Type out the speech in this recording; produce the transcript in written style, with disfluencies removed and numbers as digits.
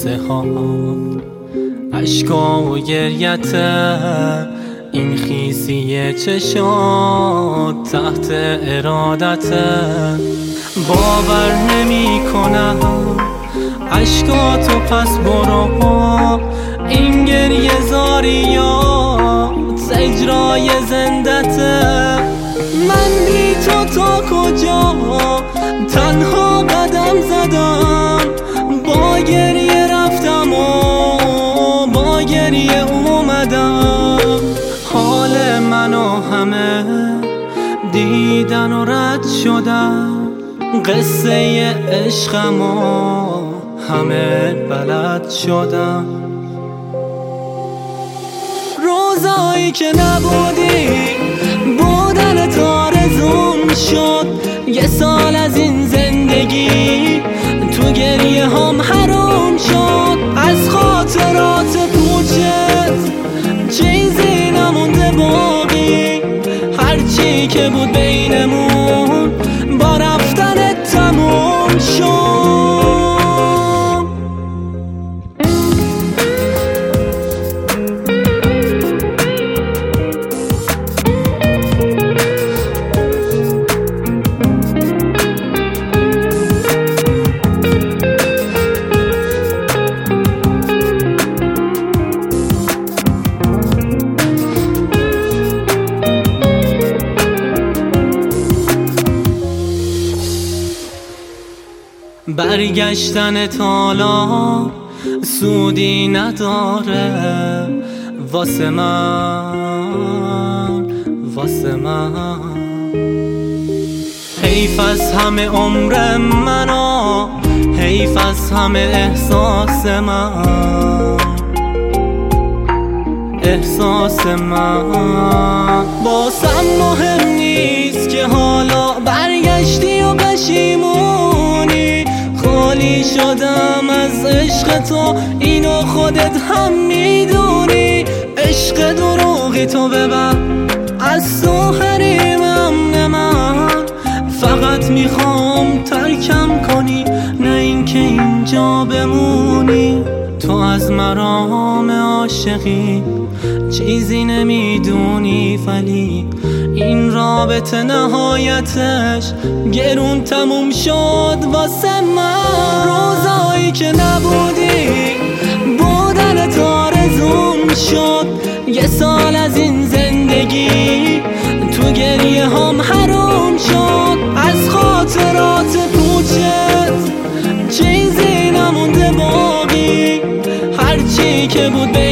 قصه ها عشقا و گریت، این خیسی چشات تحت ارادت. باور نمی کنم عشقاتو پس برو، این گریه زاریات اجرای زندته. من بی تو تا کجا تنها قدم زدم، با گریه رفتم و با گریه اومدم. حال منو همه دیدن و رد شدم، قصه عشقمو همه بلد شدم. روزایی که نبودی بودن آرزوم شد، یه سال از این زندگی تو گریه هم حروم شد. از خاطرات پوچت چیزی نمونده باقی، هرچی که بود بینمون با رفتنت تموم شد. برگشتن حالا سودی نداره واسه من. حیف از همه عمر منو، حیف از همه احساس من. باسم مهم نیست که حالا برگشتی و پشیمونی. خالی شدم از عشق تو، اینو خودت هم میدونی. عشق دروغی تو ببر از تو حریمم نه من. فقط میخوام ترکم کنی، نه اینکه اینجا بمونی. تو از مرام عاشقی چیزی نمیدونی، ولی این رابطه نهایتش گرون تموم شد واسه من. روزایی که نبودی بودنت آرزوم شد، یه سال از این زندگی تو گریه هم حروم شد. از خاطرات پوچت چیزی نمونده باقی، هرچی که بود